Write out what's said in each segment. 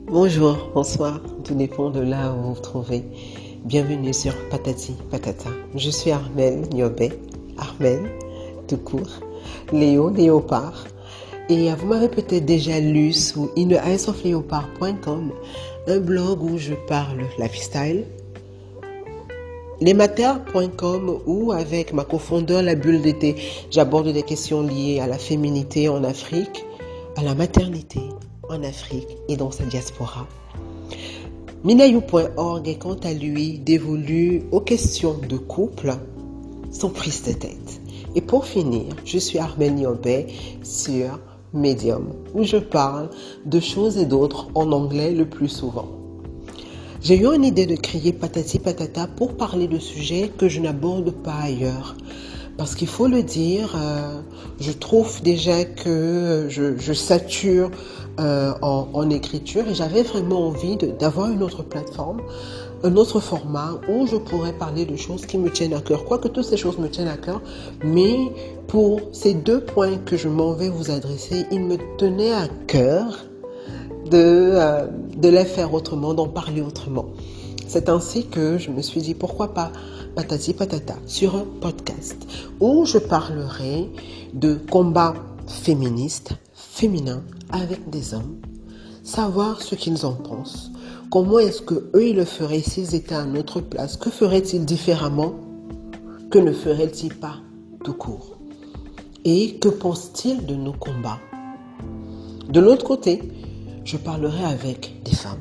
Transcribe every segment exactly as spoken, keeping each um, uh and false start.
Bonjour, bonsoir, tout dépend de là où vous vous trouvez. Bienvenue sur Patati Patata. Je suis Armelle Niobé, Armelle, tout court, Léo Léopard. Et vous m'avez peut-être déjà lu sous in the eyes of leopard point com, un blog où je parle lifestyle, lesmater point com, où avec ma cofondeur La Bulle d'été, j'aborde des questions liées à la féminité en Afrique, à la maternité en Afrique et dans sa diaspora. Minayou point org est quant à lui dévolu aux questions de couple sans prise de tête. Et pour finir, je suis Armelle Niobé sur Medium, où je parle de choses et d'autres en anglais le plus souvent. J'ai eu une idée de créer Patati Patata pour parler de sujets que je n'aborde pas ailleurs. Parce qu'il faut le dire, euh, je trouve déjà que je, je sature euh, en, en écriture et j'avais vraiment envie de, d'avoir une autre plateforme, un autre format où je pourrais parler de choses qui me tiennent à cœur. Quoique toutes ces choses me tiennent à cœur, mais pour ces deux points que je m'en vais vous adresser, il me tenait à cœur de, euh, de les faire autrement, d'en parler autrement. C'est ainsi que je me suis dit pourquoi pas Patati Patata sur un podcast où je parlerai de combats féministes, féminins avec des hommes, savoir ce qu'ils en pensent, comment est-ce que eux ils le feraient s'ils étaient à notre place, que feraient-ils différemment, que ne feraient-ils pas tout court et que pensent-ils de nos combats. De l'autre côté, je parlerai avec des femmes.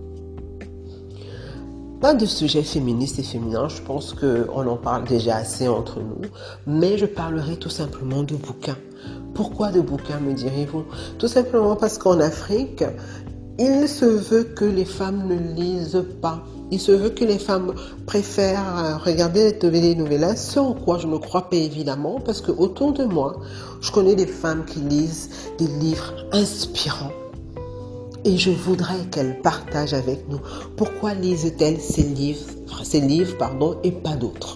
Pas de sujet féministe et féminin, je pense qu'on en parle déjà assez entre nous, mais je parlerai tout simplement de bouquins. Pourquoi de bouquins, me direz-vous? Tout simplement parce qu'en Afrique, il se veut que les femmes ne lisent pas. Il se veut que les femmes préfèrent regarder les telenovelas, ce en quoi je ne crois pas évidemment, parce que autour de moi, je connais des femmes qui lisent des livres inspirants. Et je voudrais qu'elle partage avec nous pourquoi lisent-elles ces livres, ces livres pardon, et pas d'autres.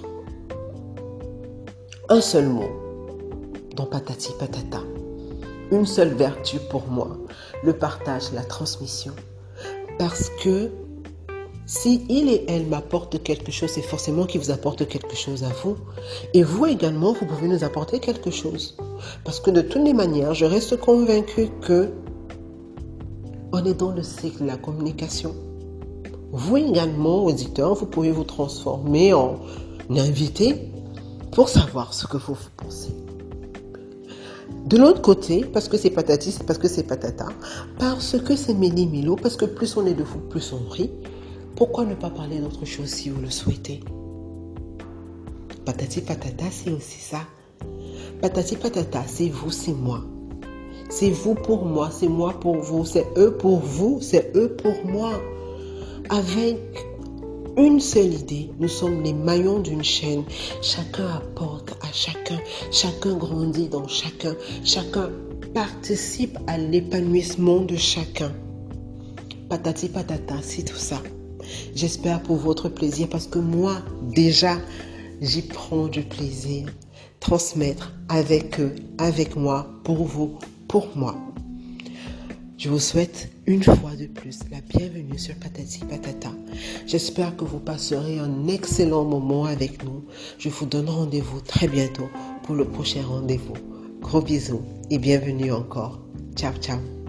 Un seul mot dans Patati Patata. Une seule vertu pour moi, le partage, la transmission. Parce que si il et elle m'apportent quelque chose, c'est forcément qu'il vous apporte quelque chose à vous. Et vous également, vous pouvez nous apporter quelque chose. Parce que de toutes les manières, je reste convaincue que on est dans le cycle de la communication. Vous également, auditeurs, vous pouvez vous transformer en invité pour savoir ce que vous, vous pensez. De l'autre côté, parce que c'est patati, c'est parce que c'est patata, parce que c'est méli milo, parce que plus on est de fou, plus on rit, pourquoi ne pas parler d'autre chose si vous le souhaitez? Patati patata, c'est aussi ça. Patati patata, c'est vous, c'est moi. C'est vous pour moi, c'est moi pour vous, c'est eux pour vous, c'est eux pour moi. Avec une seule idée, nous sommes les maillons d'une chaîne. Chacun apporte à chacun, chacun grandit dans chacun, chacun participe à l'épanouissement de chacun. Patati patata, c'est tout ça. J'espère pour votre plaisir parce que moi, déjà, j'y prends du plaisir. Transmettre avec eux, avec moi, pour vous, pour moi. Je vous souhaite une fois de plus la bienvenue sur Patati Patata. J'espère que vous passerez un excellent moment avec nous. Je vous donne rendez-vous très bientôt pour le prochain rendez-vous. Gros bisous et bienvenue encore. Ciao, ciao.